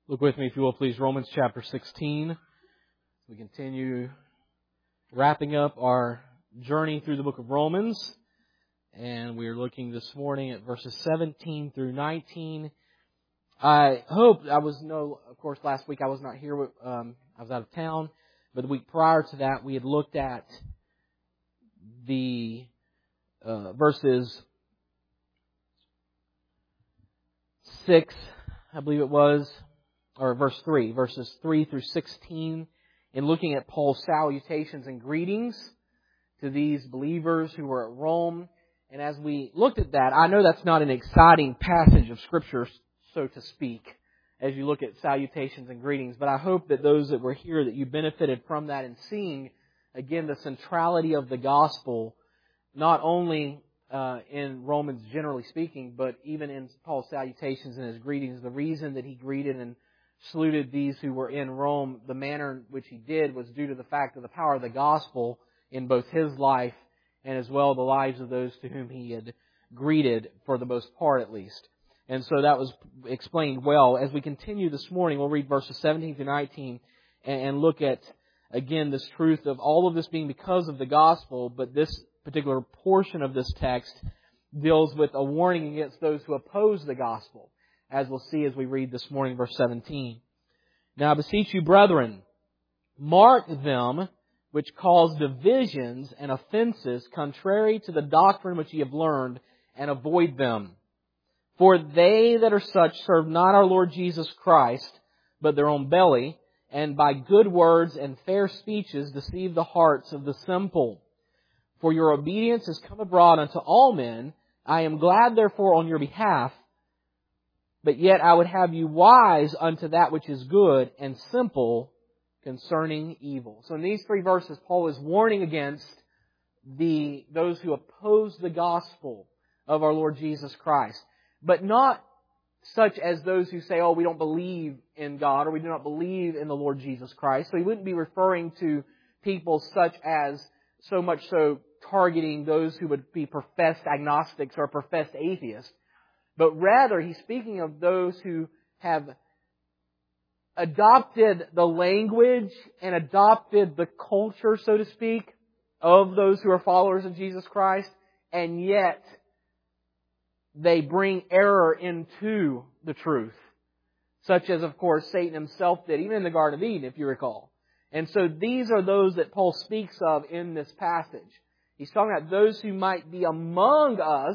Look with me, if you will, please, Romans chapter 16. We continue wrapping up our journey through the book of Romans. And we are looking this morning at verses 17 through 19. Of course, last week I was not here. I was out of town. But the week prior to that, we had looked at the verses 6, I believe it was, or verses 3 through 16, in looking at Paul's salutations and greetings to these believers who were at Rome. And as we looked at that, I know that's not an exciting passage of Scripture, so to speak, as you look at salutations and greetings, but I hope that those that were here, that you benefited from that and seeing, again, the centrality of the gospel, not only in Romans generally speaking, but even in Paul's salutations and his greetings. The reason that he greeted and saluted these who were in Rome, the manner in which he did, was due to the fact of the power of the gospel in both his life and as well the lives of those to whom he had greeted, for the most part at least. And so that was explained well. As we continue this morning, we'll read verses 17 through 19 and look at, again, this truth of all of this being because of the gospel, but this particular portion of this text deals with a warning against those who oppose the gospel, as we'll see as we read this morning, verse 17. Now I beseech you, brethren, mark them which cause divisions and offenses contrary to the doctrine which ye have learned, and avoid them. For they that are such serve not our Lord Jesus Christ, but their own belly, and by good words and fair speeches deceive the hearts of the simple. For your obedience is come abroad unto all men. I am glad therefore on your behalf, but yet I would have you wise unto that which is good, and simple concerning evil. So in these three verses, Paul is warning against those who oppose the gospel of our Lord Jesus Christ. But not such as those who say, oh, we don't believe in God, or we do not believe in the Lord Jesus Christ. So he wouldn't be referring to people such as so much so targeting those who would be professed agnostics or professed atheists. But rather, he's speaking of those who have adopted the language and adopted the culture, so to speak, of those who are followers of Jesus Christ, and yet they bring error into the truth. Such as, of course, Satan himself did, even in the Garden of Eden, if you recall. And so these are those that Paul speaks of in this passage. He's talking about those who might be among us,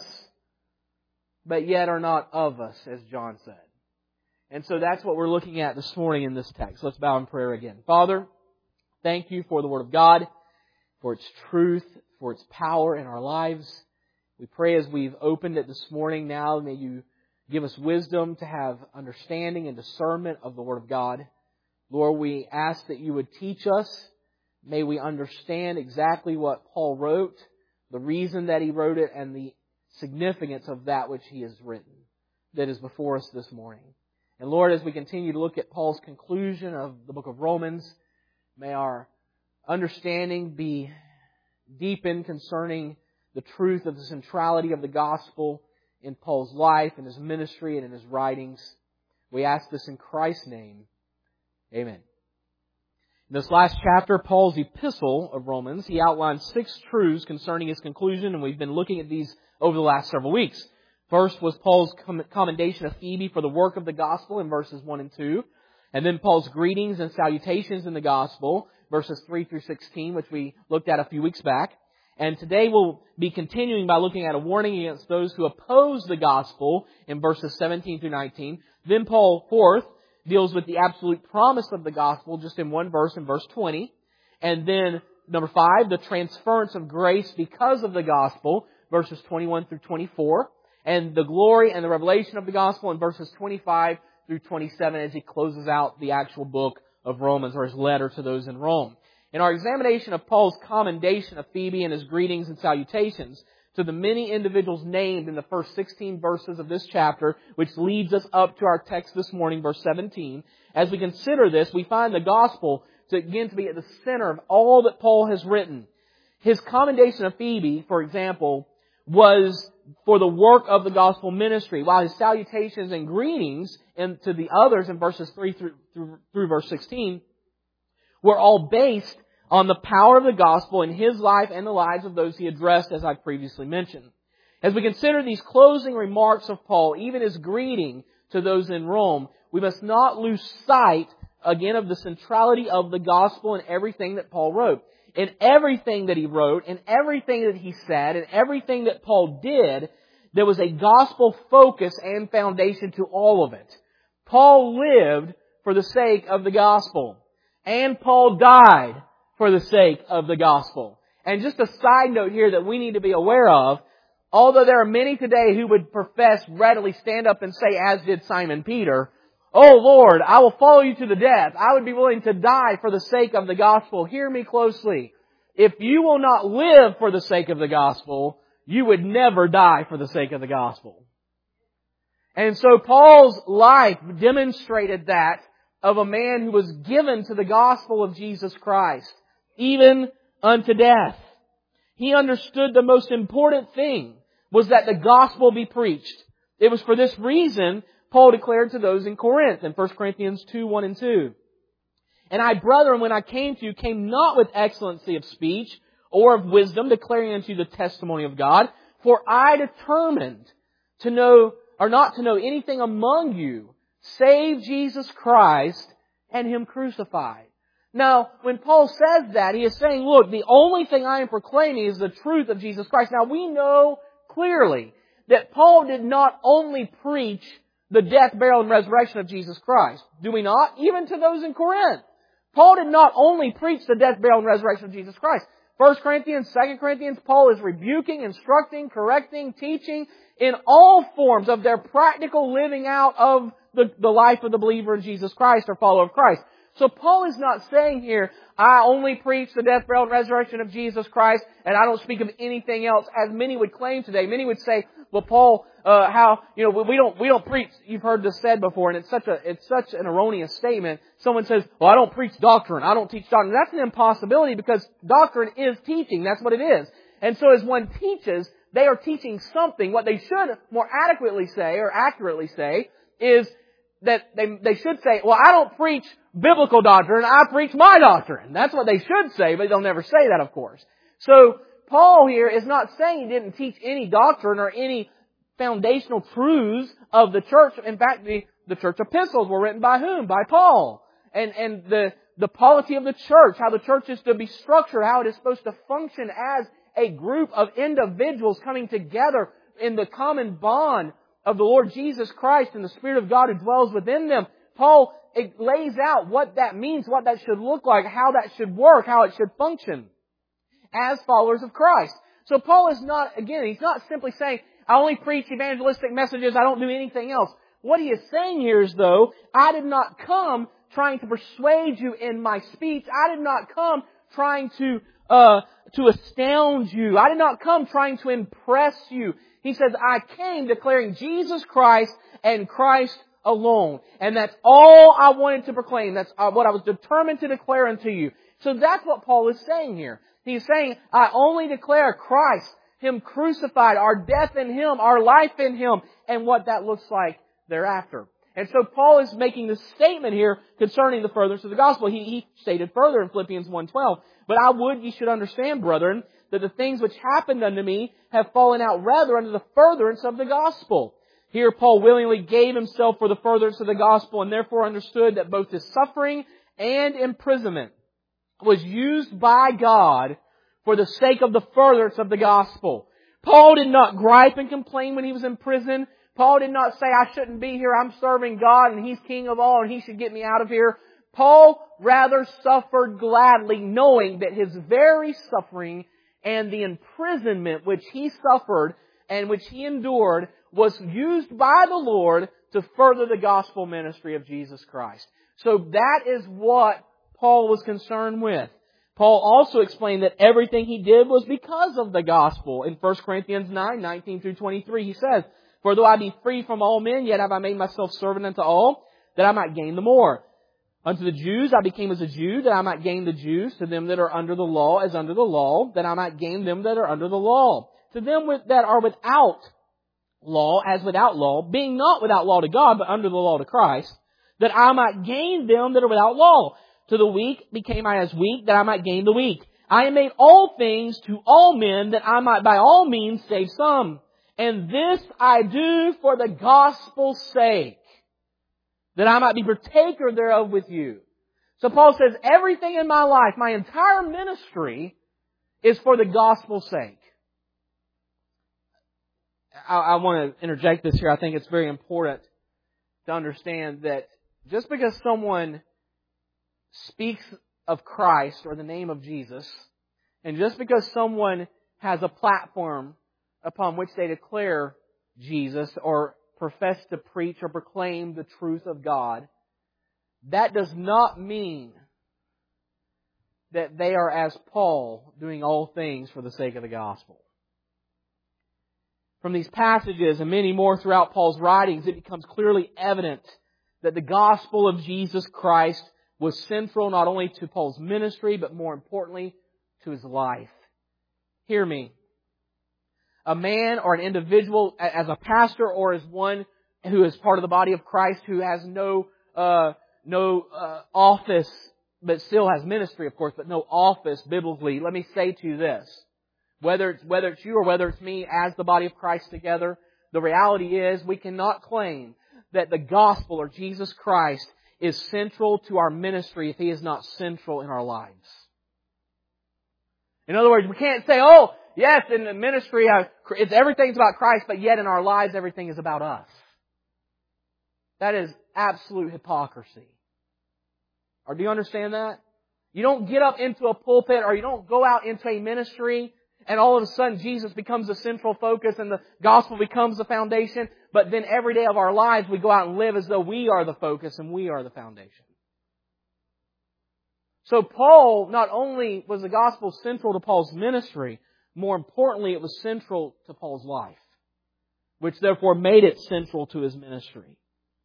but yet are not of us, as John said. And so that's what we're looking at this morning in this text. Let's bow in prayer again. Father, thank you for the Word of God, for its truth, for its power in our lives. We pray as we've opened it this morning now, may you give us wisdom to have understanding and discernment of the Word of God. Lord, we ask that you would teach us. May we understand exactly what Paul wrote, the reason that he wrote it, and the significance of that which he has written that is before us this morning. And Lord, as we continue to look at Paul's conclusion of the book of Romans, may our understanding be deepened concerning the truth of the centrality of the gospel in Paul's life and his ministry and in his writings. We ask this in Christ's name. Amen. In this last chapter, Paul's epistle of Romans, he outlines 6 truths concerning his conclusion, and we've been looking at these over the last several weeks. First was Paul's commendation of Phoebe for the work of the gospel in verses 1 and 2. And then Paul's greetings and salutations in the gospel, verses 3 through 16, which we looked at a few weeks back. And today we'll be continuing by looking at a warning against those who oppose the gospel in verses 17 through 19. Then Paul, fourth, deals with the absolute promise of the gospel just in one verse, in verse 20. And then, number 5, the transference of grace because of the gospel, verses 21 through 24. And the glory and the revelation of the gospel in verses 25 through 27 as he closes out the actual book of Romans, or his letter to those in Rome. In our examination of Paul's commendation of Phoebe and his greetings and salutations to the many individuals named in the first 16 verses of this chapter, which leads us up to our text this morning, verse 17. As we consider this, we find the gospel to be at the center of all that Paul has written. His commendation of Phoebe, for example, was for the work of the gospel ministry, while his salutations and greetings to the others in verses 3 through verse 16 were all based on the power of the gospel in his life and the lives of those he addressed, as I previously mentioned. As we consider these closing remarks of Paul, even his greeting to those in Rome, we must not lose sight, again, of the centrality of the gospel in everything that Paul wrote. In everything that he wrote, in everything that he said, in everything that Paul did, there was a gospel focus and foundation to all of it. Paul lived for the sake of the gospel. And Paul died for the sake of the gospel. And just a side note here that we need to be aware of, although there are many today who would profess, readily stand up and say, as did Simon Peter, "Oh Lord, I will follow you to the death. I would be willing to die for the sake of the gospel." Hear me closely. If you will not live for the sake of the gospel, you would never die for the sake of the gospel. And so Paul's life demonstrated that of a man who was given to the gospel of Jesus Christ, even unto death. He understood the most important thing was that the gospel be preached. It was for this reason Paul declared to those in Corinth in 1 Corinthians 2, 1 and 2. "And I, brethren, when I came to you, came not with excellency of speech or of wisdom, declaring unto you the testimony of God. For I determined to know, or not to know anything among you, save Jesus Christ and Him crucified." Now, when Paul says that, he is saying, look, the only thing I am proclaiming is the truth of Jesus Christ. Now, we know clearly that Paul did not only preach the death, burial, and resurrection of Jesus Christ. Do we not? Even to those in Corinth. Paul did not only preach the death, burial, and resurrection of Jesus Christ. 1 Corinthians, 2 Corinthians, Paul is rebuking, instructing, correcting, teaching in all forms of their practical living out of the life of the believer in Jesus Christ or follower of Christ. So Paul is not saying here, I only preach the death, burial, and resurrection of Jesus Christ, and I don't speak of anything else, as many would claim today. Many would say, well, Paul, we don't preach. You've heard this said before, and it's such an erroneous statement. Someone says, well, I don't preach doctrine. I don't teach doctrine. That's an impossibility because doctrine is teaching. That's what it is. And so as one teaches, they are teaching something. What they should more adequately say, or accurately say, is that they should say, well, I don't preach biblical doctrine, I preach my doctrine. That's what they should say, but they'll never say that, of course. So, Paul here is not saying he didn't teach any doctrine or any foundational truths of the church. In fact, the church epistles were written by whom? By Paul. And the polity of the church, how the church is to be structured, how it is supposed to function as a group of individuals coming together in the common bond of the Lord Jesus Christ and the Spirit of God who dwells within them. Paul lays out what that means, what that should look like, how that should work, how it should function as followers of Christ. So Paul is not, again, he's not simply saying, I only preach evangelistic messages, I don't do anything else. What he is saying here is, though, I did not come trying to persuade you in my speech. I did not come trying to astound you. I did not come trying to impress you. He says, I came declaring Jesus Christ and Christ alone. And that's all I wanted to proclaim. That's what I was determined to declare unto you. So that's what Paul is saying here. He's saying, I only declare Christ, Him crucified, our death in Him, our life in Him, and what that looks like thereafter. And so Paul is making this statement here concerning the furtherance of the gospel. He stated further in Philippians 1:12, but I would ye should understand, brethren, that the things which happened unto me have fallen out rather unto the furtherance of the gospel. Here Paul willingly gave himself for the furtherance of the gospel, and therefore understood that both his suffering and imprisonment was used by God for the sake of the furtherance of the gospel. Paul did not gripe and complain when he was in prison. Paul did not say, I shouldn't be here, I'm serving God and He's King of all and He should get me out of here. Paul rather suffered gladly, knowing that his very suffering and the imprisonment which he suffered and which he endured was used by the Lord to further the gospel ministry of Jesus Christ. So that is what Paul was concerned with. Paul also explained that everything he did was because of the gospel. In 1 Corinthians 9:19 through 23, he says, For though I be free from all men, yet have I made myself servant unto all, that I might gain the more. Unto the Jews I became as a Jew, that I might gain the Jews. To them that are under the law as under the law, that I might gain them that are under the law. to them that are without law as without law, being not without law to God, but under the law to Christ, that I might gain them that are without law. To the weak became I as weak, that I might gain the weak. I am made all things to all men, that I might by all means save some. And this I do for the gospel's sake, that I might be partaker thereof with you. So Paul says, everything in my life, my entire ministry, is for the gospel's sake. I want to interject this here. I think it's very important to understand that just because someone speaks of Christ or the name of Jesus, and just because someone has a platform upon which they declare Jesus or profess to preach or proclaim the truth of God, that does not mean that they are, as Paul, doing all things for the sake of the gospel. From these passages and many more throughout Paul's writings, it becomes clearly evident that the gospel of Jesus Christ was central not only to Paul's ministry, but more importantly, to his life. Hear me. A man or an individual, as a pastor or as one who is part of the body of Christ, who has no office, but still has ministry, of course, but no office biblically. Let me say to you this. Whether it's you or whether it's me as the body of Christ together, the reality is we cannot claim that the gospel or Jesus Christ is central to our ministry if He is not central in our lives. In other words, we can't say, oh, yes, in the ministry, everything's about Christ, but yet in our lives everything is about us. That is absolute hypocrisy. Or do you understand that? You don't get up into a pulpit or you don't go out into a ministry and all of a sudden Jesus becomes the central focus and the gospel becomes the foundation. But then every day of our lives we go out and live as though we are the focus and we are the foundation. So Paul, not only was the gospel central to Paul's ministry, more importantly it was central to Paul's life, which therefore made it central to his ministry.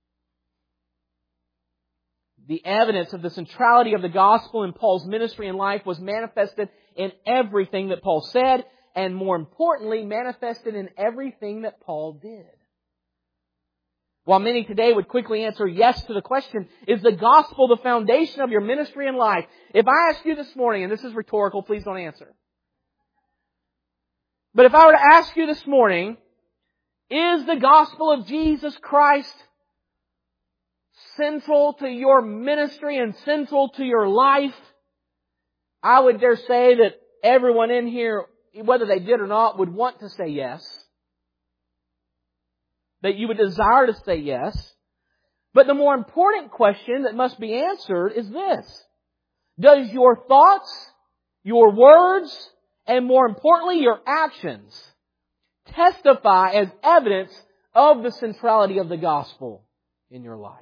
The evidence of the centrality of the gospel in Paul's ministry and life was manifested in everything that Paul said, and more importantly, manifested in everything that Paul did. While many today would quickly answer yes to the question, is the gospel the foundation of your ministry and life? If I ask you this morning, and this is rhetorical, please don't answer. But if I were to ask you this morning, is the gospel of Jesus Christ central to your ministry and central to your life? I would dare say that everyone in here, whether they did or not, would want to say yes. That you would desire to say yes. But the more important question that must be answered is this. Does your thoughts, your words, and more importantly your actions testify as evidence of the centrality of the gospel in your life?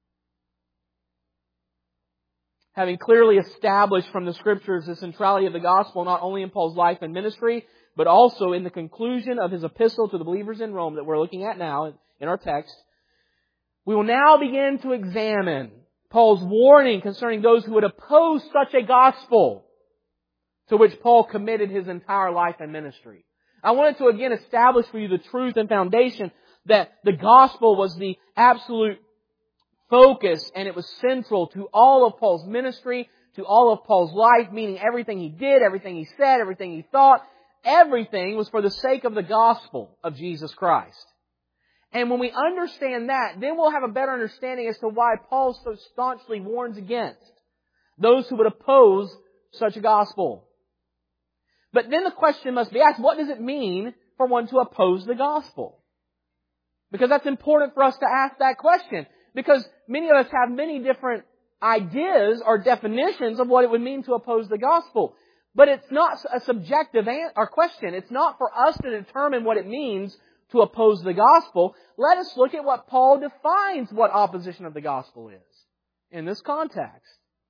Having clearly established from the Scriptures the centrality of the gospel not only in Paul's life and ministry, but also in the conclusion of his epistle to the believers in Rome that we're looking at now in our text, we will now begin to examine Paul's warning concerning those who would oppose such a gospel to which Paul committed his entire life and ministry. I wanted to again establish for you the truth and foundation that the gospel was the absolute focus and it was central to all of Paul's ministry, to all of Paul's life, meaning everything he did, everything he said, everything he thought, everything was for the sake of the gospel of Jesus Christ. And when we understand that, then we'll have a better understanding as to why Paul so staunchly warns against those who would oppose such a gospel. But then the question must be asked, what does it mean for one to oppose the gospel? Because that's important for us to ask that question. Because many of us have many different ideas or definitions of what it would mean to oppose the gospel. But it's not a subjective question. It's not for us to determine what it means to oppose the gospel. Let us look at what Paul defines what opposition of the gospel is in this context.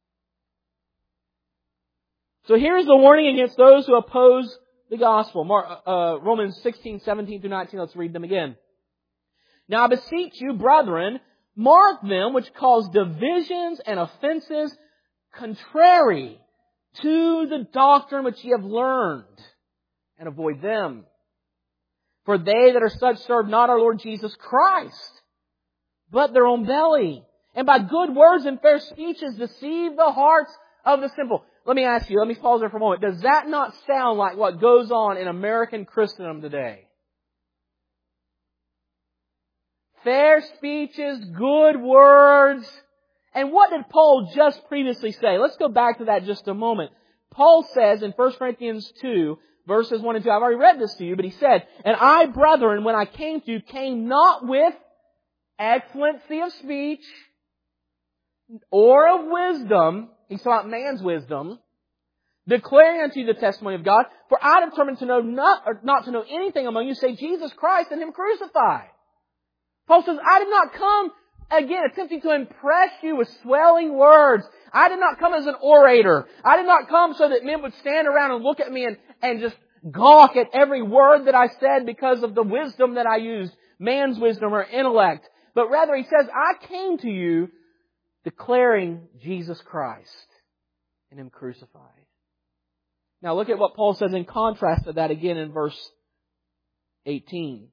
So here's the warning against those who oppose the gospel. Romans 16:17-19. Let's read them again. Now I beseech you, brethren, mark them which cause divisions and offenses contrary to the doctrine which ye have learned, and avoid them. For they that are such serve not our Lord Jesus Christ, but their own belly. And by good words and fair speeches deceive the hearts of the simple. Let me ask you, let me pause there for a moment. Does that not sound like what goes on in American Christendom today? Fair speeches, good words. And what did Paul just previously say? Let's go back to that just a moment. Paul says in 1 Corinthians 2, verses 1 and 2, I've already read this to you, but he said, And I, brethren, when I came to you, came not with excellency of speech or of wisdom. He's talking about man's wisdom. Declaring unto you the testimony of God. For I determined to know not to know anything among you, save Jesus Christ and Him crucified. Paul says, I did not come, again, attempting to impress you with swelling words. I did not come as an orator. I did not come so that men would stand around and look at me and just gawk at every word that I said because of the wisdom that I used, man's wisdom or intellect. But rather, he says, I came to you declaring Jesus Christ and Him crucified. Now look at what Paul says in contrast to that again in verse 18.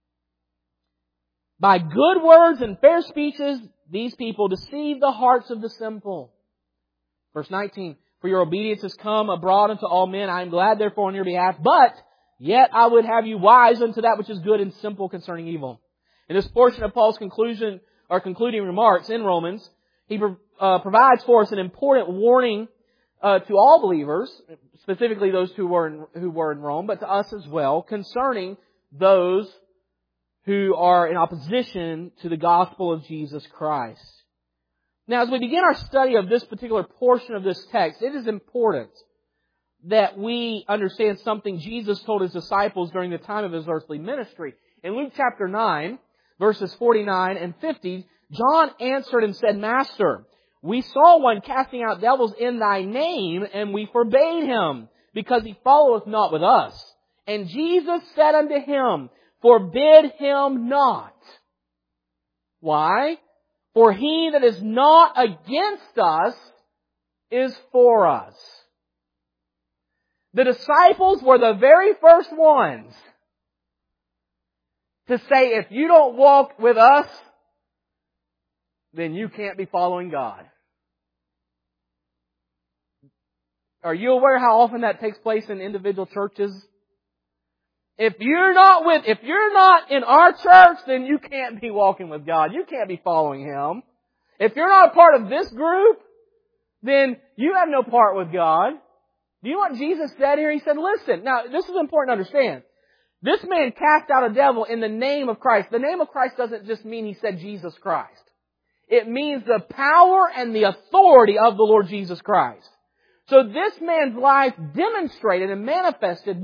By good words and fair speeches, these people deceive the hearts of the simple. Verse 19, For your obedience has come abroad unto all men. I am glad therefore on your behalf. But yet I would have you wise unto that which is good and simple concerning evil. In this portion of Paul's conclusion or concluding remarks in Romans, he provides for us an important warning to all believers, specifically those who were in Rome, but to us as well, concerning those who are in opposition to the gospel of Jesus Christ. Now, as we begin our study of this particular portion of this text, it is important that we understand something Jesus told His disciples during the time of His earthly ministry. In Luke chapter 9, verses 49 and 50, John answered and said, Master, we saw one casting out devils in Thy name, and we forbade him, because he followeth not with us. And Jesus said unto him, Forbid him not. Why? For he that is not against us is for us. The disciples were the very first ones to say, if you don't walk with us, then you can't be following God. Are you aware how often that takes place in individual churches? If you're not in our church, then you can't be walking with God. You can't be following Him. If you're not a part of this group, then you have no part with God. Do you know what Jesus said here? He said, listen, now this is important to understand. This man cast out a devil in the name of Christ. The name of Christ doesn't just mean he said Jesus Christ. It means the power and the authority of the Lord Jesus Christ. So this man's life demonstrated and manifested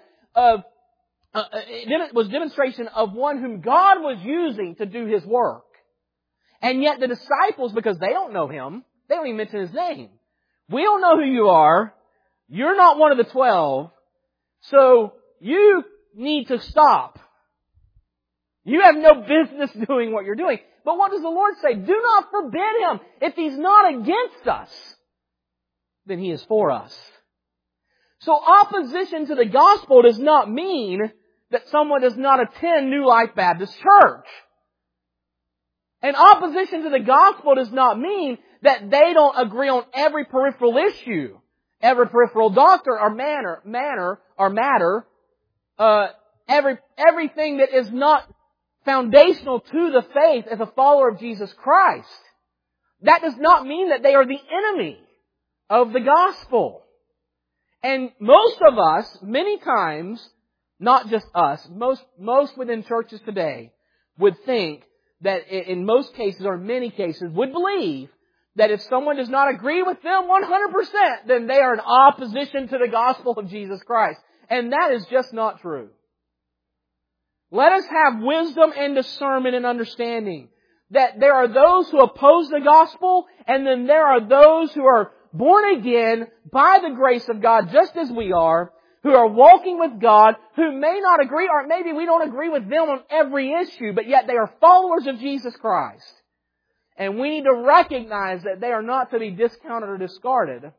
was demonstration of one whom God was using to do His work. And yet the disciples, because they don't know Him, they don't even mention His name. We don't know who you are. You're not one of the 12. So you need to stop. You have no business doing what you're doing. But what does the Lord say? Do not forbid him. If he's not against us, then he is for us. So opposition to the gospel does not mean that someone does not attend New Life Baptist Church. And opposition to the gospel does not mean that they don't agree on every peripheral issue, every peripheral doctrine or matter, everything that is not foundational to the faith as a follower of Jesus Christ. That does not mean that they are the enemy of the gospel. And most of us, many times, not just us, most within churches today would think that in most cases or in many cases would believe that if someone does not agree with them 100%, then they are in opposition to the gospel of Jesus Christ. And that is just not true. Let us have wisdom and discernment and understanding that there are those who oppose the gospel, and then there are those who are born again by the grace of God, just as we are, who are walking with God, who may not agree, or maybe we don't agree with them on every issue, but yet they are followers of Jesus Christ. And we need to recognize that they are not to be discounted or discarded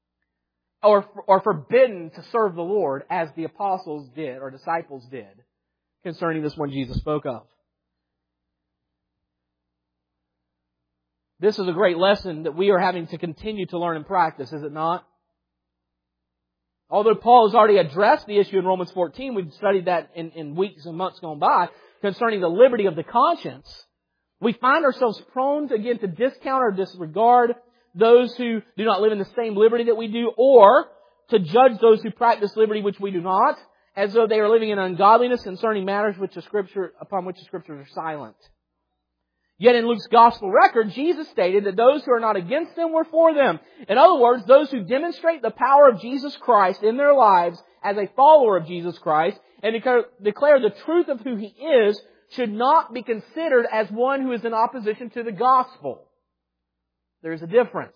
or forbidden to serve the Lord as the apostles did or disciples did. concerning this one Jesus spoke of. This is a great lesson that we are having to continue to learn and practice, is it not? Although Paul has already addressed the issue in Romans 14, we've studied that in weeks and months gone by, concerning the liberty of the conscience, we find ourselves prone to, again, to discount or disregard those who do not live in the same liberty that we do, or to judge those who practice liberty which we do not, as though they are living in ungodliness concerning matters upon which the Scriptures are silent. Yet in Luke's Gospel record, Jesus stated that those who are not against them were for them. In other words, those who demonstrate the power of Jesus Christ in their lives as a follower of Jesus Christ and declare the truth of who He is should not be considered as one who is in opposition to the gospel. There is a difference.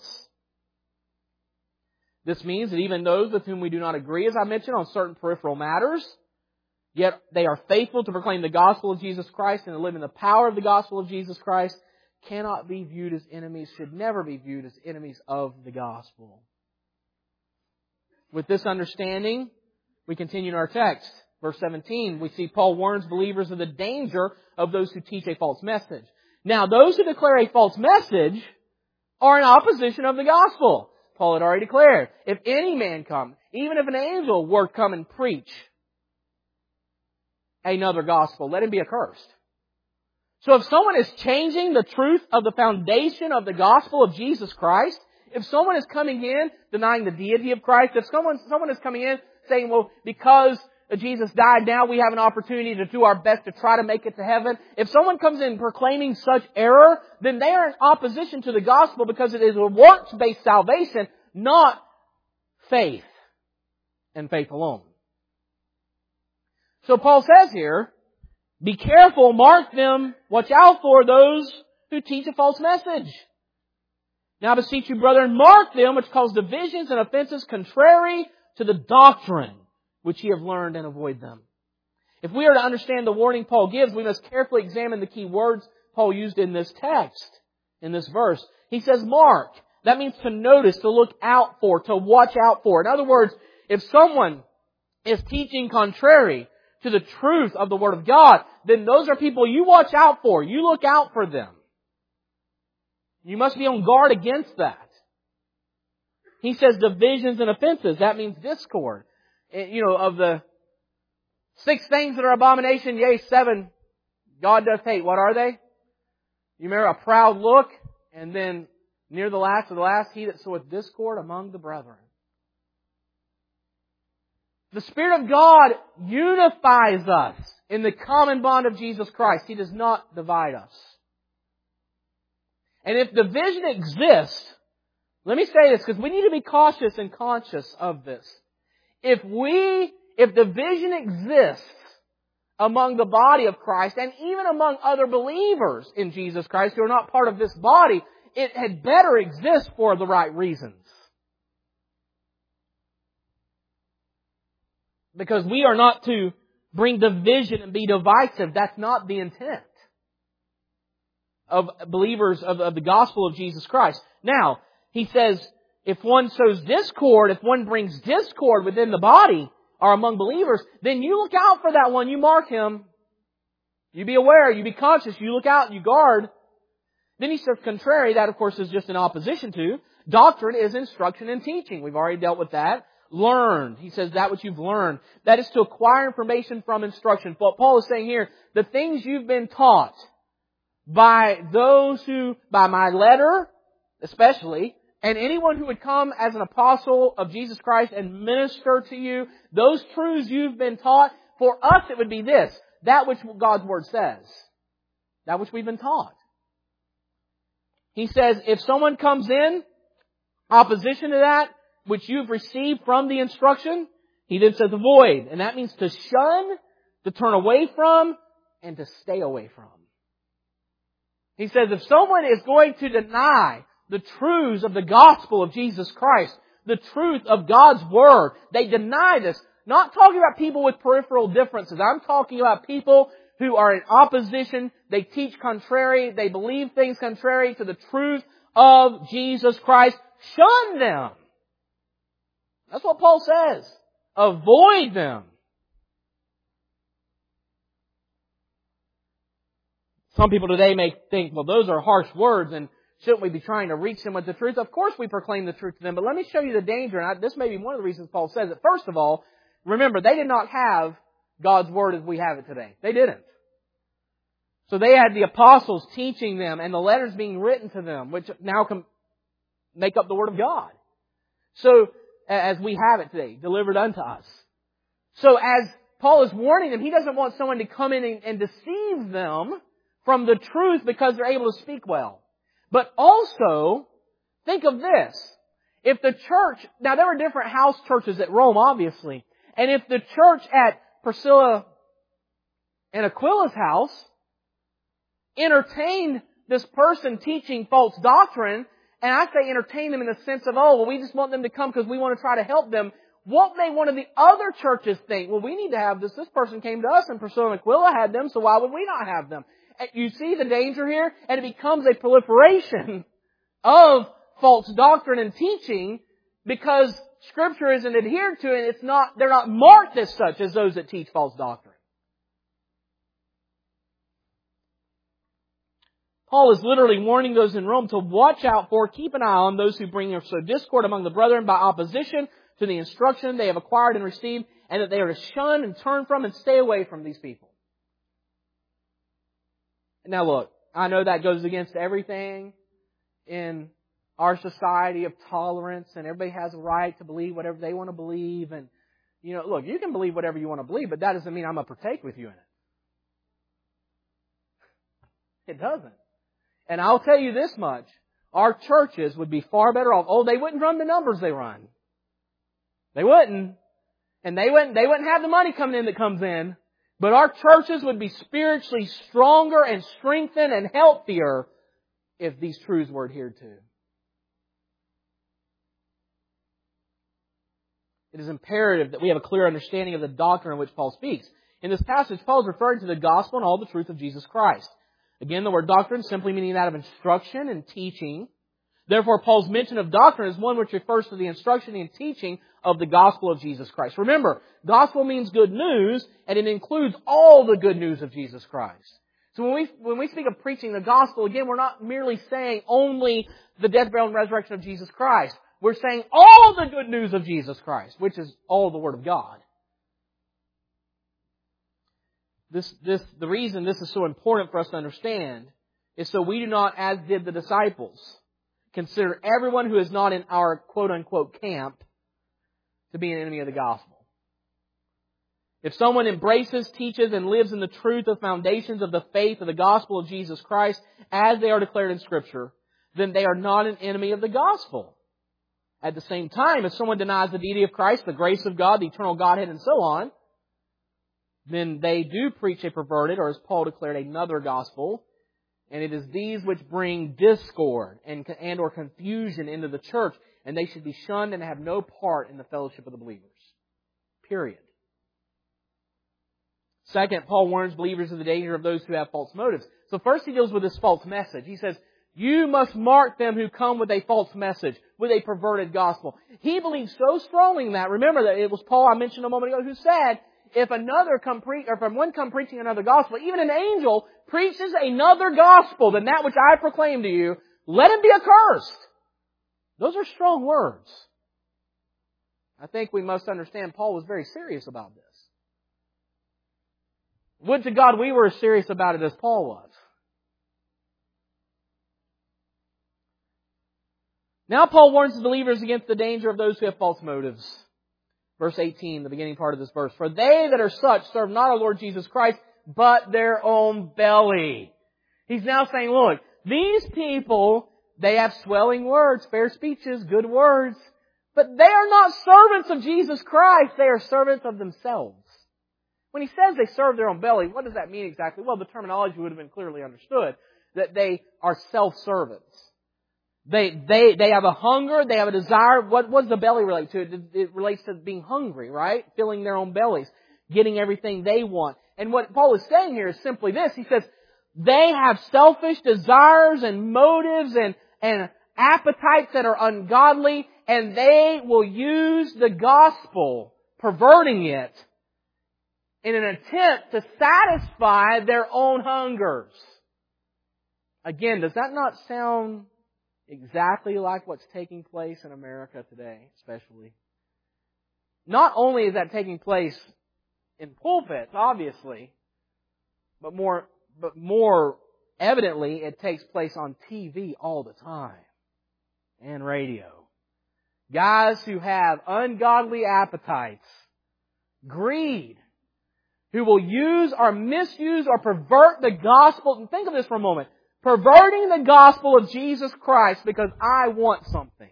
This means that even those with whom we do not agree, as I mentioned, on certain peripheral matters, yet they are faithful to proclaim the gospel of Jesus Christ and to live in the power of the gospel of Jesus Christ, cannot be viewed as enemies, should never be viewed as enemies of the gospel. With this understanding, we continue in our text. Verse 17, we see Paul warns believers of the danger of those who teach a false message. Now, those who declare a false message are in opposition of the gospel. Paul had already declared, if any man come, even if an angel were to come and preach another gospel, let him be accursed. So if someone is changing the truth of the foundation of the gospel of Jesus Christ, if someone is coming in denying the deity of Christ, if someone is coming in saying, well, because Jesus died, now we have an opportunity to do our best to try to make it to heaven. If someone comes in proclaiming such error, then they are in opposition to the gospel because it is a works-based salvation, not faith and faith alone. So Paul says here, be careful, mark them, watch out for those who teach a false message. Now I beseech you, brethren, mark them which cause divisions and offenses contrary to the doctrine which ye have learned, and avoid them. If we are to understand the warning Paul gives, we must carefully examine the key words Paul used in this text, in this verse. He says mark. That means to notice, to look out for, to watch out for. In other words, if someone is teaching contrary to the truth of the Word of God, then those are people you watch out for. You look out for them. You must be on guard against that. He says divisions and offenses. That means discord. Of the 6 things that are abomination, yea, 7 God doth hate. What are they? You remember a proud look, and then near the last of the last, he that soweth discord among the brethren. The Spirit of God unifies us in the common bond of Jesus Christ. He does not divide us. And if division exists, let me say this, because we need to be cautious and conscious of this. If division exists among the body of Christ, and even among other believers in Jesus Christ who are not part of this body, it had better exist for the right reasons. Because we are not to bring division and be divisive. That's not the intent of believers of the gospel of Jesus Christ. Now, he says, if one sows discord, if one brings discord within the body or among believers, then you look out for that one. You mark him. You be aware. You be conscious. You look out. You guard. Then he says contrary. That, of course, is just in opposition to. Doctrine is instruction and teaching. We've already dealt with that. Learn. He says that which you've learned. That is to acquire information from instruction. What Paul is saying here, the things you've been taught by those who, by my letter, especially, and anyone who would come as an apostle of Jesus Christ and minister to you, those truths you've been taught, for us it would be this, that which God's Word says. That which we've been taught. He says, if someone comes in opposition to that, which you've received from the instruction, he then says avoid. And that means to shun, to turn away from, and to stay away from. He says if someone is going to deny the truths of the gospel of Jesus Christ, the truth of God's Word, they deny this. Not talking about people with peripheral differences. I'm talking about people who are in opposition. They teach contrary. They believe things contrary to the truth of Jesus Christ. Shun them. That's what Paul says. Avoid them. Some people today may think, well, those are harsh words, and shouldn't we be trying to reach them with the truth? Of course we proclaim the truth to them, but let me show you the danger, and this may be one of the reasons Paul says it. First of all, remember, they did not have God's Word as we have it today. They didn't. So they had the apostles teaching them and the letters being written to them, which now can make up the Word of God. So, as we have it today, delivered unto us. So as Paul is warning them, he doesn't want someone to come in and deceive them from the truth because they're able to speak well. But also, think of this. If the church, now there were different house churches at Rome, obviously. And if the church at Priscilla and Aquila's house entertained this person teaching false doctrine, and I say entertain them in the sense of, oh, well, we just want them to come because we want to try to help them, what may one of the other churches think? Well, we need to have this. This person came to us and Priscilla and Aquila had them, so why would we not have them? You see the danger here? And it becomes a proliferation of false doctrine and teaching because Scripture isn't adhered to and they're not marked as such as those that teach false doctrine. Paul is literally warning those in Rome to watch out for, keep an eye on those who bring so discord among the brethren by opposition to the instruction they have acquired and received, and that they are to shun and turn from and stay away from these people. Now look, I know that goes against everything in our society of tolerance, and everybody has a right to believe whatever they want to believe, and, look, you can believe whatever you want to believe, but that doesn't mean I'm going to partake with you in it. It doesn't. And I'll tell you this much, our churches would be far better off. Oh, they wouldn't run the numbers they run. They wouldn't. And they wouldn't have the money coming in that comes in. But our churches would be spiritually stronger and strengthened and healthier if these truths were adhered to. It is imperative that we have a clear understanding of the doctrine in which Paul speaks. In this passage, Paul is referring to the gospel and all the truth of Jesus Christ. Again, the word doctrine simply meaning that of instruction and teaching. Therefore, Paul's mention of doctrine is one which refers to the instruction and teaching of the gospel of Jesus Christ. Remember, gospel means good news, and it includes all the good news of Jesus Christ. So when we speak of preaching the gospel, again, we're not merely saying only the death, burial, and resurrection of Jesus Christ. We're saying all the good news of Jesus Christ, which is all the Word of God. The reason this is so important for us to understand is so we do not, as did the disciples, consider everyone who is not in our quote-unquote camp to be an enemy of the gospel. If someone embraces, teaches, and lives in the truth of foundations of the faith of the gospel of Jesus Christ as they are declared in Scripture, then they are not an enemy of the gospel. At the same time, if someone denies the deity of Christ, the grace of God, the eternal Godhead, and so on, then they do preach a perverted, or as Paul declared, another gospel. And it is these which bring discord and or confusion into the church. And they should be shunned and have no part in the fellowship of the believers. Period. Second, Paul warns believers of the danger of those who have false motives. So first he deals with this false message. He says, you must mark them who come with a false message, with a perverted gospel. He believes so strongly in that. Remember that it was Paul I mentioned a moment ago who said, if one come preaching another gospel, even an angel preaches another gospel than that which I proclaim to you, let him be accursed. Those are strong words. I think we must understand Paul was very serious about this. Would to God we were as serious about it as Paul was. Now Paul warns the believers against the danger of those who have false motives. Verse 18, the beginning part of this verse. For they that are such serve not our Lord Jesus Christ, but their own belly. He's now saying, look, these people, they have swelling words, fair speeches, good words, but they are not servants of Jesus Christ. They are servants of themselves. When he says they serve their own belly, what does that mean exactly? Well, the terminology would have been clearly understood, that they are self-servants. They have a hunger, they have a desire. What does the belly relate to? It relates to being hungry, right? Filling their own bellies, getting everything they want. And what Paul is saying here is simply this. He says, they have selfish desires and motives and appetites that are ungodly, and they will use the gospel, perverting it, in an attempt to satisfy their own hungers. Again, does that not sound exactly like what's taking place in America today, especially? Not only is that taking place in pulpits, obviously, but more evidently, it takes place on TV all the time and radio. Guys who have ungodly appetites, greed, who will use or misuse or pervert the gospel. And think of this for a moment. Perverting the gospel of Jesus Christ because I want something.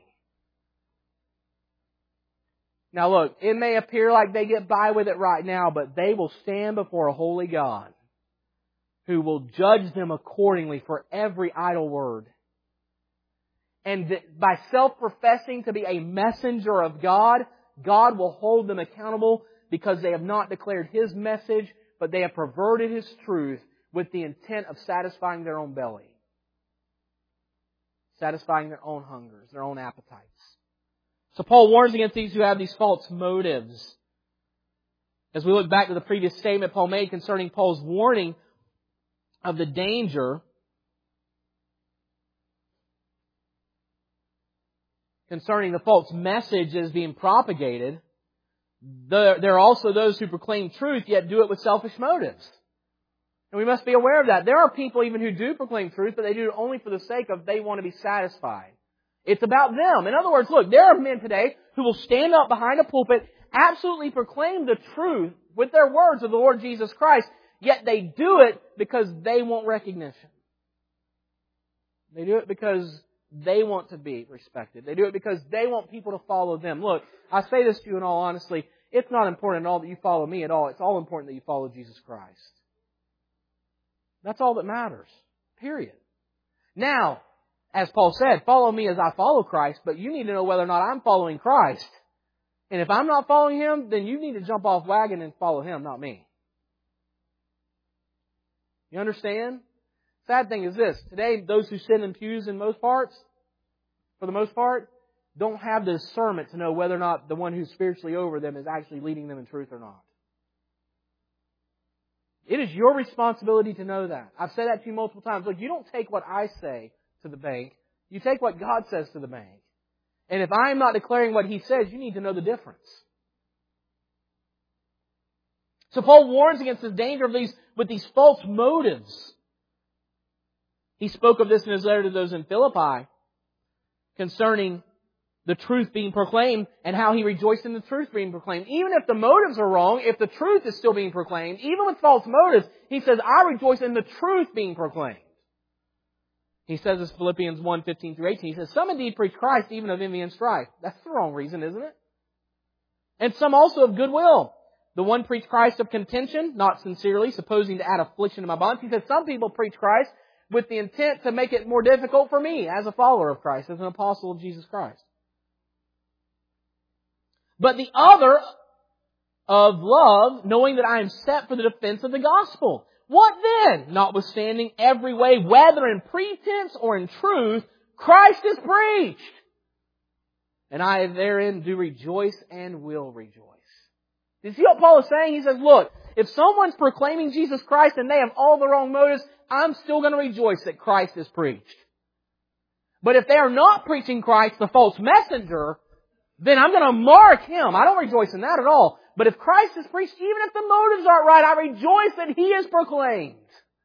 Now look, it may appear like they get by with it right now, but they will stand before a holy God who will judge them accordingly for every idle word. And by self-professing to be a messenger of God, God will hold them accountable because they have not declared His message, but they have perverted His truth with the intent of satisfying their own belly. Satisfying their own hungers, their own appetites. So Paul warns against these who have these false motives. As we look back to the previous statement Paul made concerning Paul's warning of the danger concerning the false message that is being propagated, there are also those who proclaim truth yet do it with selfish motives. And we must be aware of that. There are people even who do proclaim truth, but they do it only for the sake of they want to be satisfied. It's about them. In other words, look, there are men today who will stand up behind a pulpit, absolutely proclaim the truth with their words of the Lord Jesus Christ, yet they do it because they want recognition. They do it because they want to be respected. They do it because they want people to follow them. Look, I say this to you in all honesty. It's not important at all that you follow me at all. It's all important that you follow Jesus Christ. That's all that matters. Period. Now, as Paul said, follow me as I follow Christ, but you need to know whether or not I'm following Christ. And if I'm not following Him, then you need to jump off wagon and follow Him, not me. You understand? Sad thing is this. Today, those who sit in pews for the most part, don't have the discernment to know whether or not the one who's spiritually over them is actually leading them in truth or not. It is your responsibility to know that. I've said that to you multiple times. Look, you don't take what I say to the bank. You take what God says to the bank. And if I am not declaring what He says, you need to know the difference. So Paul warns against this danger of these false motives. He spoke of this in his letter to those in Philippi concerning the truth being proclaimed and how he rejoiced in the truth being proclaimed. Even if the motives are wrong, if the truth is still being proclaimed, even with false motives, he says, I rejoice in the truth being proclaimed. He says this in Philippians 1:15-18. He says, some indeed preach Christ even of envy and strife. That's the wrong reason, isn't it? And some also of goodwill. The one preached Christ of contention, not sincerely, supposing to add affliction to my bonds. He says, some people preach Christ with the intent to make it more difficult for me as a follower of Christ, as an apostle of Jesus Christ. But the other of love, knowing that I am set for the defense of the gospel. What then? Notwithstanding every way, whether in pretense or in truth, Christ is preached. And I therein do rejoice and will rejoice. You see what Paul is saying? He says, look, if someone's proclaiming Jesus Christ and they have all the wrong motives, I'm still going to rejoice that Christ is preached. But if they are not preaching Christ, the false messenger, then I'm going to mark him. I don't rejoice in that at all. But if Christ is preached, even if the motives aren't right, I rejoice that He is proclaimed.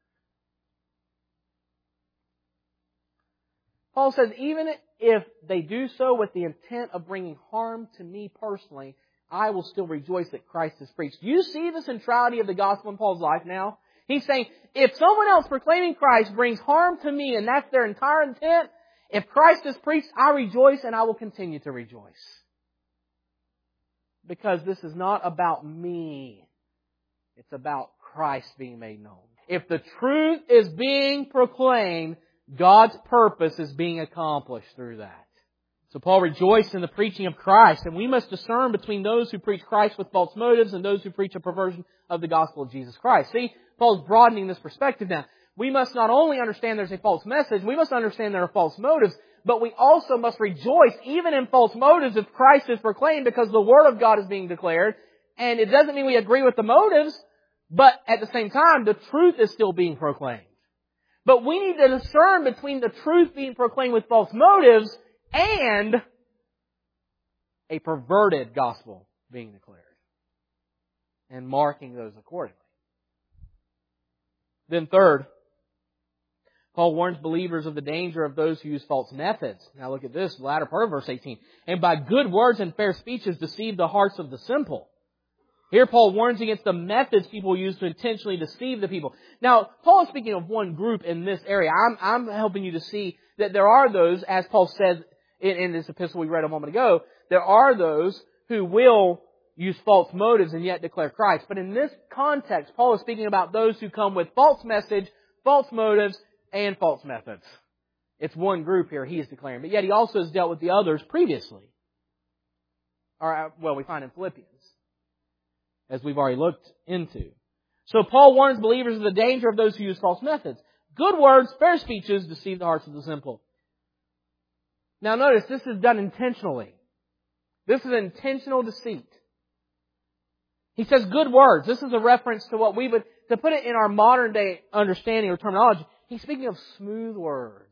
Paul says, even if they do so with the intent of bringing harm to me personally, I will still rejoice that Christ is preached. Do you see the centrality of the gospel in Paul's life now? He's saying, if someone else proclaiming Christ brings harm to me, and that's their entire intent, if Christ is preached, I rejoice and I will continue to rejoice. Because this is not about me. It's about Christ being made known. If the truth is being proclaimed, God's purpose is being accomplished through that. So Paul rejoiced in the preaching of Christ, and we must discern between those who preach Christ with false motives and those who preach a perversion of the gospel of Jesus Christ. See, Paul's broadening this perspective now. We must not only understand there's a false message, we must understand there are false motives, but we also must rejoice even in false motives if Christ is proclaimed, because the Word of God is being declared. And it doesn't mean we agree with the motives, but at the same time, the truth is still being proclaimed. But we need to discern between the truth being proclaimed with false motives and a perverted gospel being declared. And marking those accordingly. Then third, Paul warns believers of the danger of those who use false methods. Now look at this, the latter part of verse 18. And by good words and fair speeches deceive the hearts of the simple. Here Paul warns against the methods people use to intentionally deceive the people. Now, Paul is speaking of one group in this area. I'm helping you to see that there are those, as Paul said in this epistle we read a moment ago, there are those who will use false motives and yet declare Christ. But in this context, Paul is speaking about those who come with false message, false motives, and false methods. It's one group here he is declaring. But yet he also has dealt with the others previously. We find in Philippians, as we've already looked into. So Paul warns believers of the danger of those who use false methods. Good words, fair speeches deceive the hearts of the simple. Now notice, this is done intentionally. This is intentional deceit. He says good words. This is a reference to what we would, to put it in our modern day understanding or terminology, he's speaking of smooth words.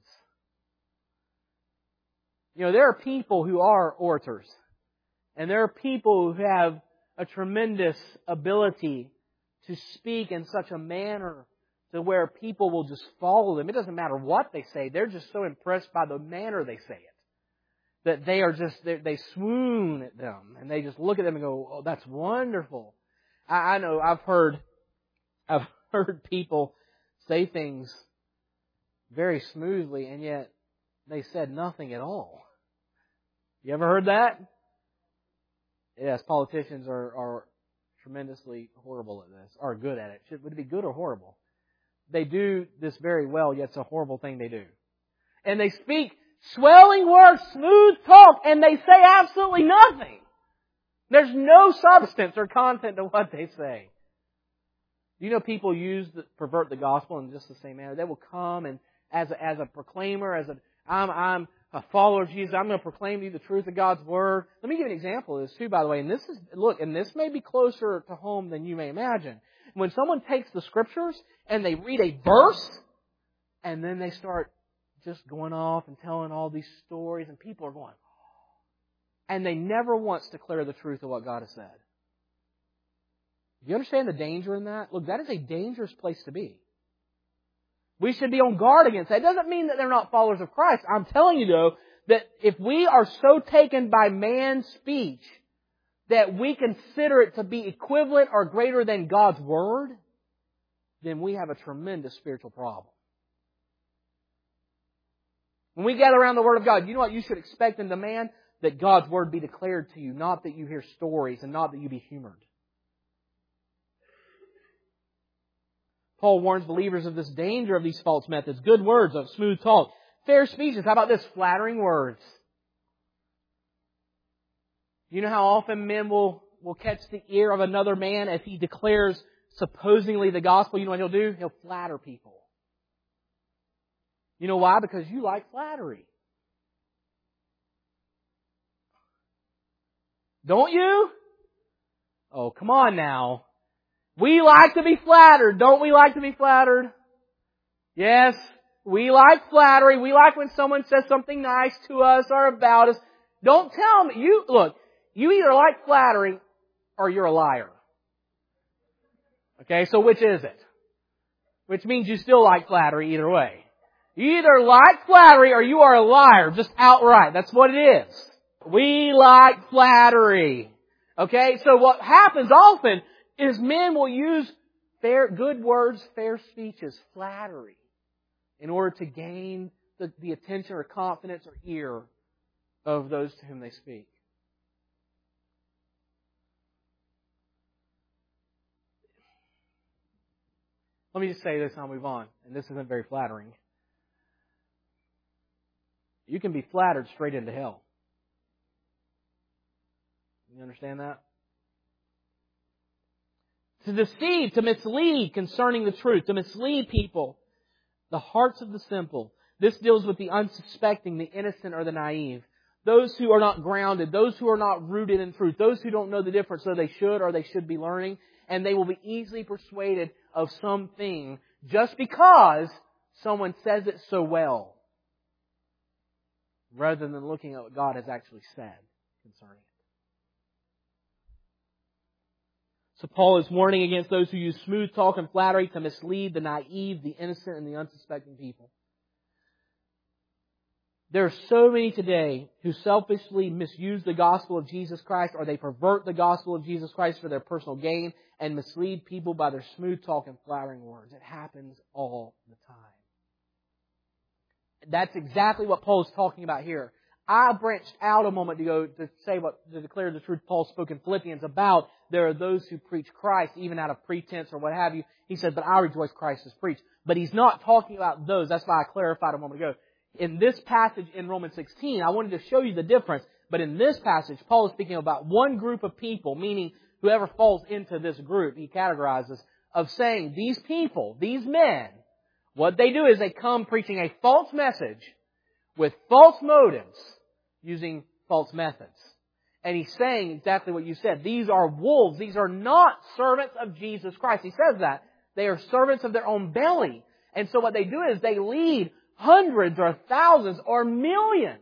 You know, there are people who are orators. And there are people who have a tremendous ability to speak in such a manner to where people will just follow them. It doesn't matter what they say. They're just so impressed by the manner they say it that they are just, they swoon at them and they just look at them and go, oh, that's wonderful. I know I've heard people say things very smoothly and yet they said nothing at all. You ever heard that? Yes, politicians are tremendously horrible at this, or good at it. Would it be good or horrible? They do this very well, yet it's a horrible thing they do. And they speak swelling words, smooth talk, and they say absolutely nothing. There's no substance or content to what they say. You know, people pervert the gospel in just the same manner. They will come and as a proclaimer, I'm a follower of Jesus, I'm going to proclaim to you the truth of God's Word. Let me give you an example of this too, by the way. And this may be closer to home than you may imagine. When someone takes the Scriptures and they read a verse, and then they start just going off and telling all these stories, and people are going, and they never once declare the truth of what God has said. Do you understand the danger in that? Look, that is a dangerous place to be. We should be on guard against that. It doesn't mean that they're not followers of Christ. I'm telling you, though, that if we are so taken by man's speech that we consider it to be equivalent or greater than God's Word, then we have a tremendous spiritual problem. When we gather around the Word of God, you know what you should expect and demand? That God's Word be declared to you, not that you hear stories and not that you be humored. Paul warns believers of this danger of these false methods. Good words, of smooth talk. Fair speeches. How about this? Flattering words. You know how often men will catch the ear of another man if he declares supposedly the gospel? You know what he'll do? He'll flatter people. You know why? Because you like flattery. Don't you? Oh, come on now. We like to be flattered. Don't we like to be flattered? Yes, we like flattery. We like when someone says something nice to us or about us. Don't tell me. You either like flattery or you're a liar. Okay, so which is it? Which means you still like flattery either way. You either like flattery or you are a liar, just outright. That's what it is. We like flattery. Okay, so what happens often is men will use good words, fair speeches, flattery, in order to gain the attention or confidence or ear of those to whom they speak. Let me just say this and I'll move on, and this isn't very flattering. You can be flattered straight into hell. You understand that? To deceive, to mislead concerning the truth, to mislead people, the hearts of the simple. This deals with the unsuspecting, the innocent, or the naive. Those who are not grounded, those who are not rooted in truth, those who don't know the difference, so they should be learning, and they will be easily persuaded of something just because someone says it so well, rather than looking at what God has actually said concerning it. So Paul is warning against those who use smooth talk and flattery to mislead the naive, the innocent, and the unsuspecting people. There are so many today who selfishly misuse the gospel of Jesus Christ, or they pervert the gospel of Jesus Christ for their personal gain and mislead people by their smooth talk and flattering words. It happens all the time. That's exactly what Paul is talking about here. I branched out a moment ago to declare the truth Paul spoke in Philippians about there are those who preach Christ even out of pretense or what have you. He said, but I rejoice Christ is preached. But he's not talking about those. That's why I clarified a moment ago. In this passage in Romans 16, I wanted to show you the difference. But in this passage, Paul is speaking about one group of people, meaning whoever falls into this group, he categorizes, of saying these people, these men, what they do is they come preaching a false message with false motives, using false methods. And he's saying exactly what you said. These are wolves. These are not servants of Jesus Christ. He says that. They are servants of their own belly. And so what they do is they lead hundreds or thousands or millions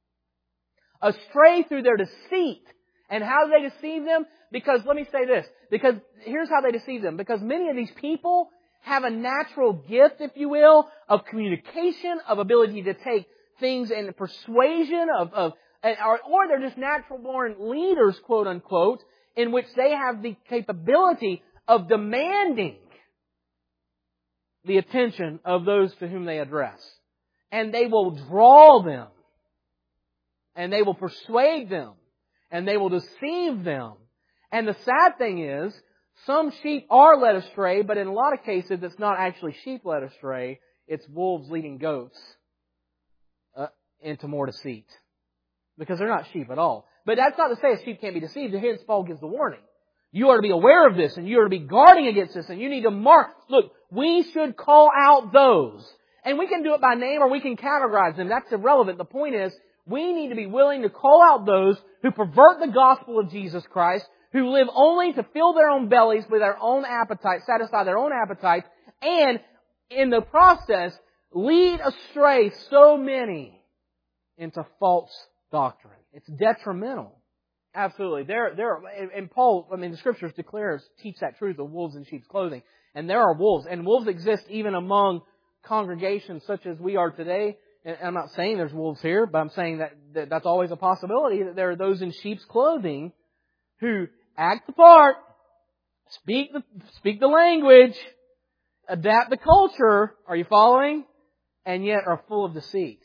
astray through their deceit. And how do they deceive them? Because, let me say this, because here's how they deceive them. Because many of these people have a natural gift, if you will, of communication, of ability to take things in persuasion, or they're just natural-born leaders, quote unquote, in which they have the capability of demanding the attention of those to whom they address. And they will draw them. And they will persuade them. And they will deceive them. And the sad thing is, some sheep are led astray, but in a lot of cases it's not actually sheep led astray. It's wolves leading goats into more deceit. Because they're not sheep at all. But that's not to say a sheep can't be deceived. Hence Paul gives the warning. You are to be aware of this, and you are to be guarding against this, and you need to mark. Look, we should call out those. And we can do it by name or we can categorize them. That's irrelevant. The point is, we need to be willing to call out those who pervert the gospel of Jesus Christ, who live only to fill their own bellies with their own appetite, satisfy their own appetite, and in the process, lead astray so many into false doctrine. It's detrimental. Absolutely. And Paul, the Scriptures teach that truth of wolves in sheep's clothing. And there are wolves. And wolves exist even among congregations such as we are today. And I'm not saying there's wolves here, but I'm saying that that's always a possibility, that there are those in sheep's clothing who act the part, speak the language, adapt the culture, are you following? And yet are full of deceit.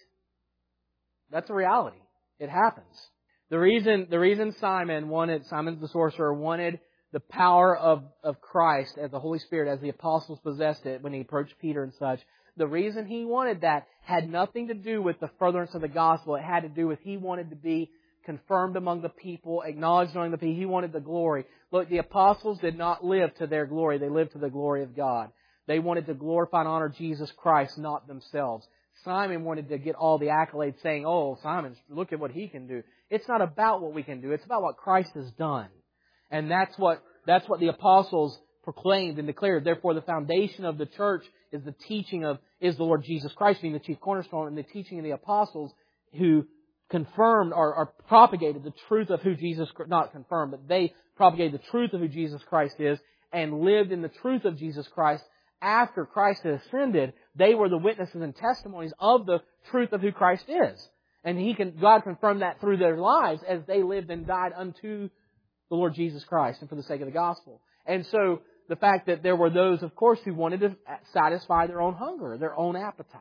That's a reality. It happens. The reason Simon the sorcerer wanted the power of Christ as the Holy Spirit, as the apostles possessed it when he approached Peter and such, the reason he wanted that had nothing to do with the furtherance of the gospel. It had to do with he wanted to be confirmed among the people, acknowledged among the people. He wanted the glory. Look, the apostles did not live to their glory. They lived to the glory of God. They wanted to glorify and honor Jesus Christ, not themselves. Simon wanted to get all the accolades saying, oh, Simon, look at what he can do. It's not about what we can do. It's about what Christ has done. And that's what the apostles proclaimed and declared. Therefore, the foundation of the church is the Lord Jesus Christ being the chief cornerstone, and the teaching of the apostles who confirmed or propagated the truth of who Jesus, not confirmed, but they propagated the truth of who Jesus Christ is and lived in the truth of Jesus Christ after Christ had ascended. They were the witnesses and testimonies of the truth of who Christ is. And God confirmed that through their lives as they lived and died unto the Lord Jesus Christ and for the sake of the gospel. And so the fact that there were those, of course, who wanted to satisfy their own hunger, their own appetite.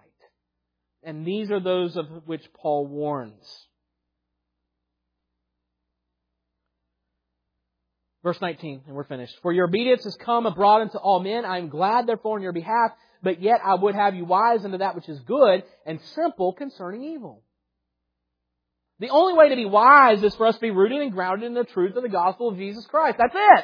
And these are those of which Paul warns. Verse 19, and we're finished. For your obedience has come abroad unto all men. I am glad, therefore, on your behalf, but yet I would have you wise unto that which is good and simple concerning evil. The only way to be wise is for us to be rooted and grounded in the truth of the gospel of Jesus Christ. That's it.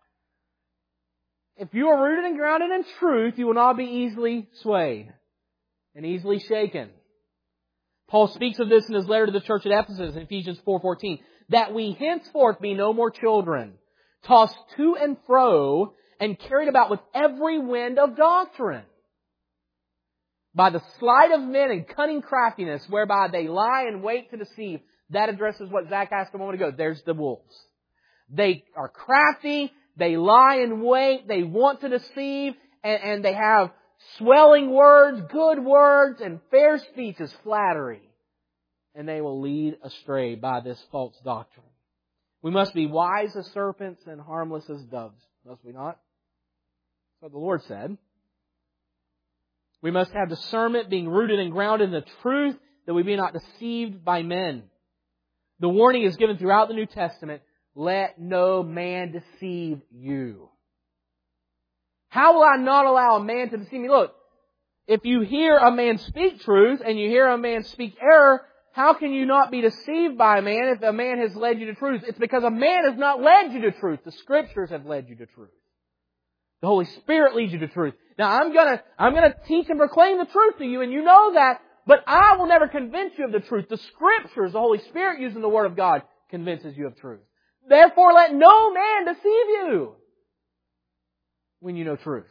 If you are rooted and grounded in truth, you will not be easily swayed and easily shaken. Paul speaks of this in his letter to the church at Ephesus in Ephesians 4:14. That we henceforth be no more children, tossed to and fro and carried about with every wind of doctrine, By the sleight of men and cunning craftiness, whereby they lie in wait to deceive. That addresses what Zach asked a moment ago. There's the wolves. They are crafty, they lie in wait, they want to deceive, and they have swelling words, good words, and fair speech is flattery. And they will lead astray by this false doctrine. We must be wise as serpents and harmless as doves, must we not? That's what the Lord said. We must have discernment, being rooted and grounded in the truth, that we be not deceived by men. The warning is given throughout the New Testament, let no man deceive you. How will I not allow a man to deceive me? Look, if you hear a man speak truth and you hear a man speak error, how can you not be deceived by a man if a man has led you to truth? It's because a man has not led you to truth. The Scriptures have led you to truth. The Holy Spirit leads you to truth. Now I'm gonna teach and proclaim the truth to you, and you know that, but I will never convince you of the truth. The Scriptures, the Holy Spirit using the Word of God, convinces you of truth. Therefore let no man deceive you when you know truth.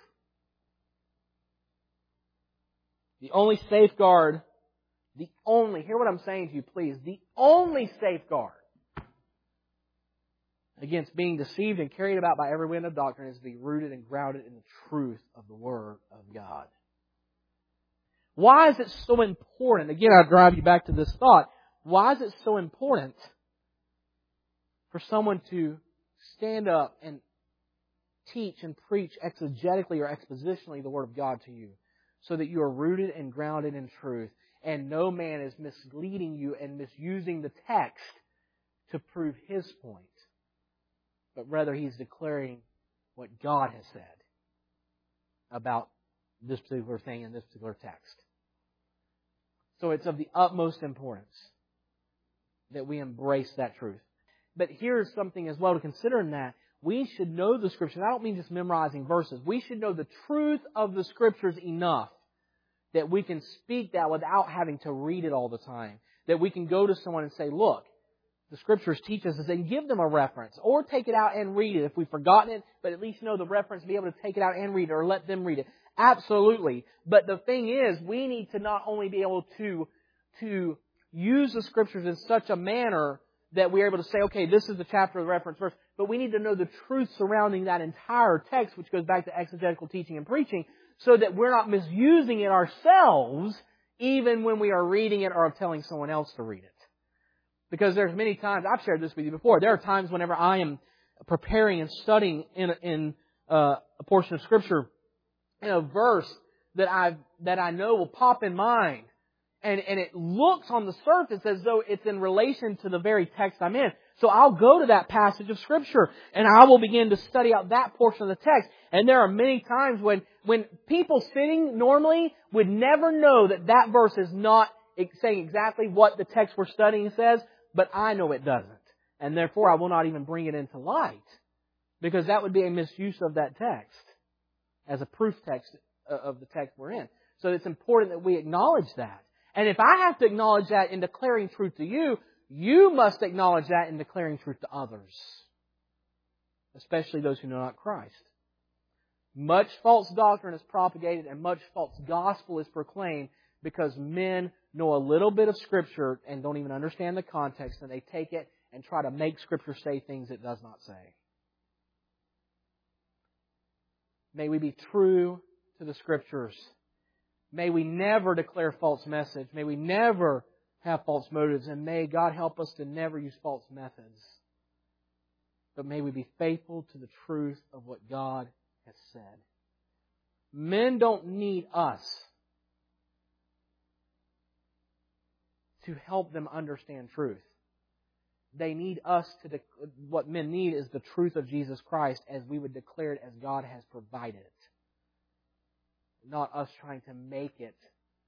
The only safeguard, hear what I'm saying to you please, the only safeguard against being deceived and carried about by every wind of doctrine is to be rooted and grounded in the truth of the Word of God. Why is it so important? Again, I'll drive you back to this thought. Why is it so important for someone to stand up and teach and preach exegetically or expositionally the Word of God to you, so that you are rooted and grounded in truth, and no man is misleading you and misusing the text to prove his point, but rather he's declaring what God has said about this particular thing in this particular text. So it's of the utmost importance that we embrace that truth. But here's something as well to consider in that. We should know the Scriptures. I don't mean just memorizing verses. We should know the truth of the Scriptures enough that we can speak that without having to read it all the time. That we can go to someone and say, look, the Scriptures teach us this, and give them a reference. Or take it out and read it. If we've forgotten it, but at least know the reference, be able to take it out and read it, or let them read it. Absolutely. But the thing is, we need to not only be able to use the Scriptures in such a manner that we're able to say, okay, this is the chapter of the reference verse, but we need to know the truth surrounding that entire text, which goes back to exegetical teaching and preaching, so that we're not misusing it ourselves, even when we are reading it or telling someone else to read it. Because there's many times, I've shared this with you before, there are times whenever I am preparing and studying in a portion of Scripture, in a verse that I know will pop in mind, and it looks on the surface as though it's in relation to the very text I'm in. So I'll go to that passage of Scripture and I will begin to study out that portion of the text. And there are many times when people sitting normally would never know that verse is not saying exactly what the text we're studying says, but I know it doesn't. And therefore I will not even bring it into light, because that would be a misuse of that text as a proof text of the text we're in. So it's important that we acknowledge that. And if I have to acknowledge that in declaring truth to you, you must acknowledge that in declaring truth to others, especially those who know not Christ. Much false doctrine is propagated and much false gospel is proclaimed because men know a little bit of Scripture and don't even understand the context, and they take it and try to make Scripture say things it does not say. May we be true to the Scriptures. May we never declare false message. May we never have false motives. And may God help us to never use false methods. But may we be faithful to the truth of what God has said. Men don't need us to help them understand truth. They need us what men need is the truth of Jesus Christ as we would declare it as God has provided it. Not us trying to make it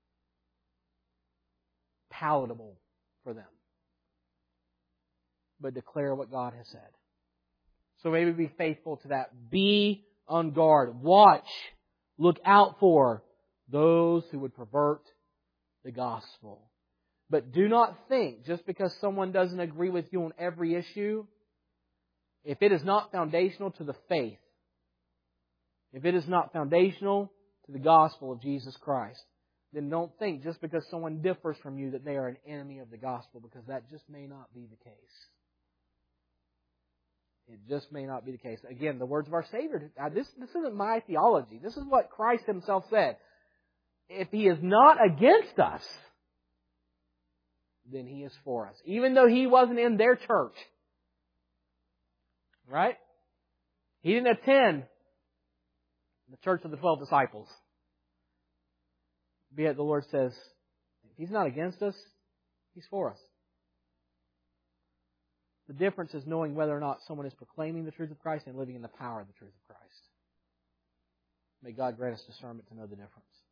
palatable for them, but declare what God has said. So may we be faithful to that. Be on guard. Watch. Look out for those who would pervert the gospel. But do not think, just because someone doesn't agree with you on every issue, if it is not foundational to the faith, if it is not foundational to the gospel of Jesus Christ, then don't think just because someone differs from you that they are an enemy of the gospel, because that just may not be the case. It just may not be the case. Again, the words of our Savior. This isn't my theology. This is what Christ Himself said. If He is not against us, then He is for us. Even though He wasn't in their church. Right? He didn't attend the church of the 12 disciples. Yet the Lord says, if He's not against us, He's for us. The difference is knowing whether or not someone is proclaiming the truth of Christ and living in the power of the truth of Christ. May God grant us discernment to know the difference.